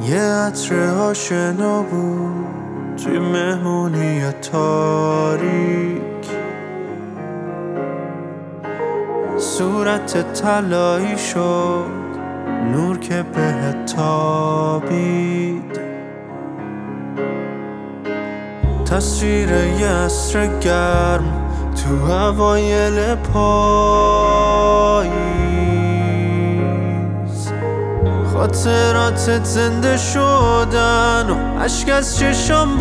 یه عطر آشنا بود توی مهمونی تاریک، صورت طلایی شد نور که بهت تابید، تصویر یه عصر گرم تو اوایل پاییز، خاطراتت زنده شدن و عشق از چشم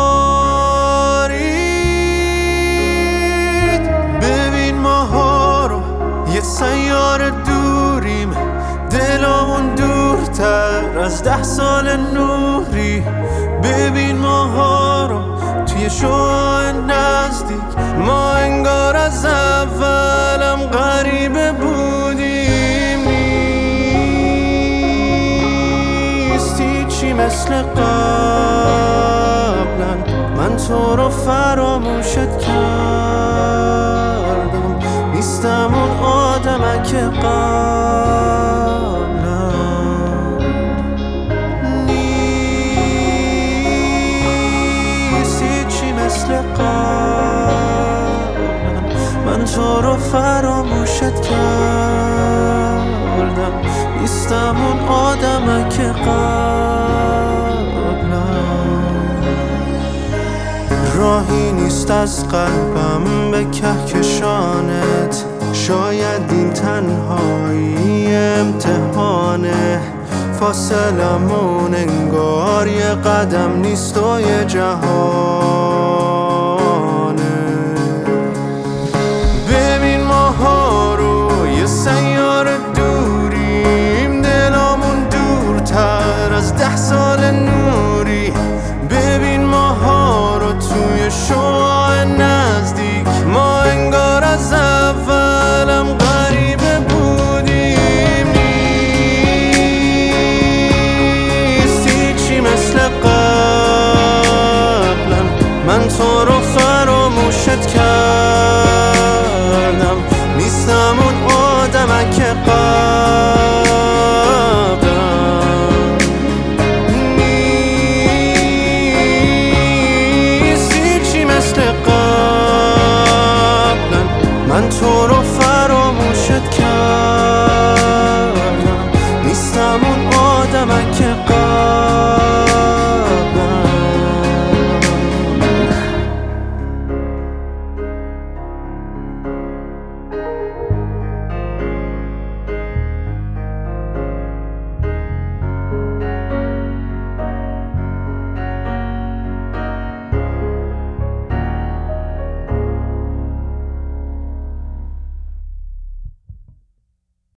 بارید. ببین ماها رو یه سیاره دوریم، دلامون دورتر از 10 سال نوری. ببین ماها رو توی شعاع نزدیک، ما انگار از اولم غریبه بودیم. نیست هیچی مثل قبلا، من تو رو فراموشت کردم، نیستم اون آدمک قبلا. نیست هیچی مثل قبلا، من تو رو فراموشت کردم، نیستم اون آدمک قبلا. راهی نیست از قلبم به کهکشانت، شاید این تنهایی امتحانه، فاصلمون انگار یه قدم نیست و یه جهان.